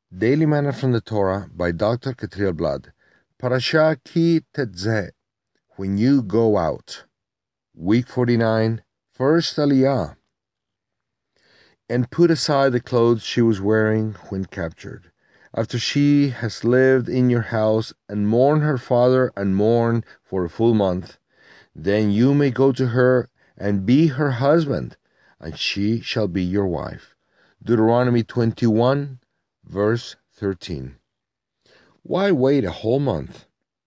Daily Manna from the Torah by Dr. Catriel Blood. Parashah Ki Tetzeh, when you go out. Week 49, first Aliyah. And put aside the clothes she was wearing when captured. After she has lived in your house and mourned her father and mourned for a full month, then you may go to her and be her husband, and she shall be your wife. Deuteronomy 21, verse 13. Why wait a whole month?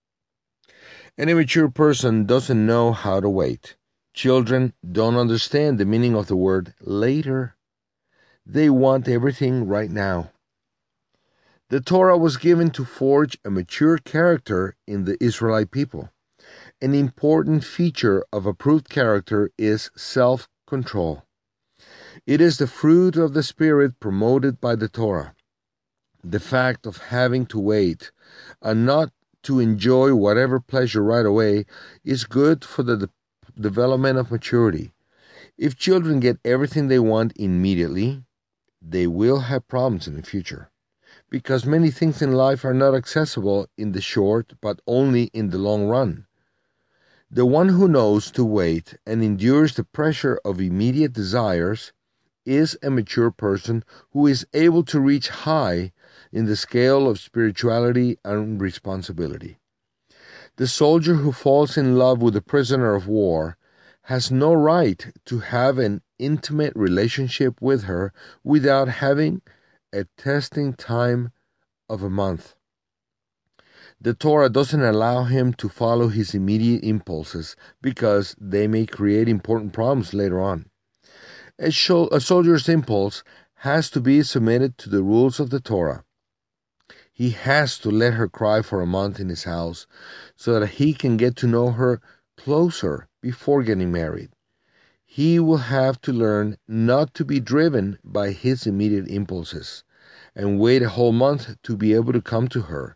An immature person doesn't know how to wait. Children don't understand the meaning of the word later. They want everything right now. The Torah was given to forge a mature character in the Israelite people. An important feature of approved character is self-control. It is the fruit of the Spirit promoted by the Torah. The fact of having to wait and not to enjoy whatever pleasure right away is good for the development of maturity. If children get everything they want immediately, they will have problems in the future, because many things in life are not accessible in the short, but only in the long run. The one who knows to wait and endures the pressure of immediate desires is a mature person who is able to reach high in the scale of spirituality and responsibility. The soldier who falls in love with a prisoner of war has no right to have an intimate relationship with her without having a testing time of a month. The Torah doesn't allow him to follow his immediate impulses because they may create important problems later on. A soldier's impulse has to be submitted to the rules of the Torah. He has to let her cry for a month in his house so that he can get to know her closer before getting married. He will have to learn not to be driven by his immediate impulses and wait a whole month to be able to come to her.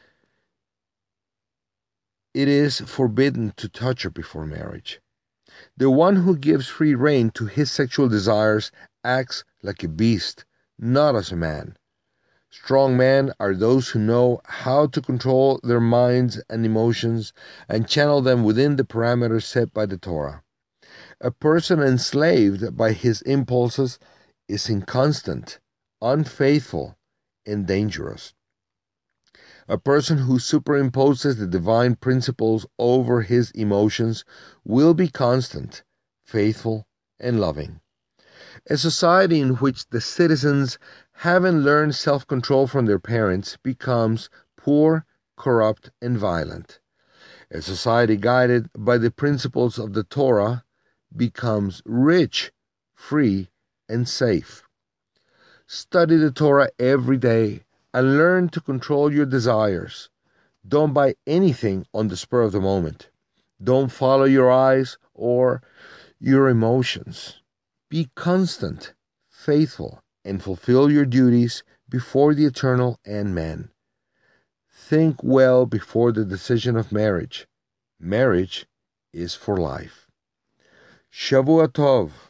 It is forbidden to touch her before marriage. The one who gives free rein to his sexual desires acts like a beast, not as a man. Strong men are those who know how to control their minds and emotions and channel them within the parameters set by the Torah. A person enslaved by his impulses is inconstant, unfaithful, and dangerous. A person who superimposes the divine principles over his emotions will be constant, faithful, and loving. A society in which the citizens haven't learned self-control from their parents becomes poor, corrupt, and violent. A society guided by the principles of the Torah becomes rich, free, and safe. Study the Torah every day and learn to control your desires. Don't buy anything on the spur of the moment. Don't follow your eyes or your emotions. Be constant, faithful, and fulfill your duties before the Eternal and man. Think well before the decision of marriage. Marriage is for life. Shavua Tov.